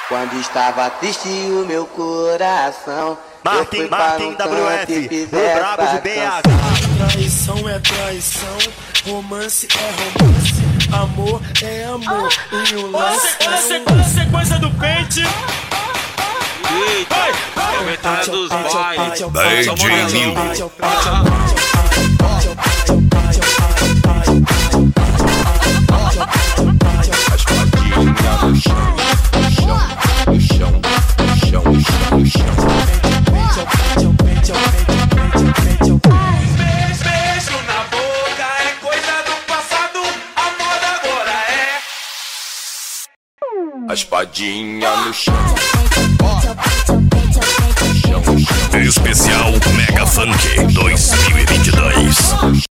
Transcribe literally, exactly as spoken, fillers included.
Quando estava triste o meu coração, Martin, Martin W F, o brabo de B H. Traição é traição, romance é romance, amor é amor, e o lance é Olha a sequência do pente. Eita, é a metade dos bailes. D J Nil. Beijo na boca é coisa do passado, a moda agora é. A espadinha no chão. Especial Mega Funk dois mil e vinte e dois.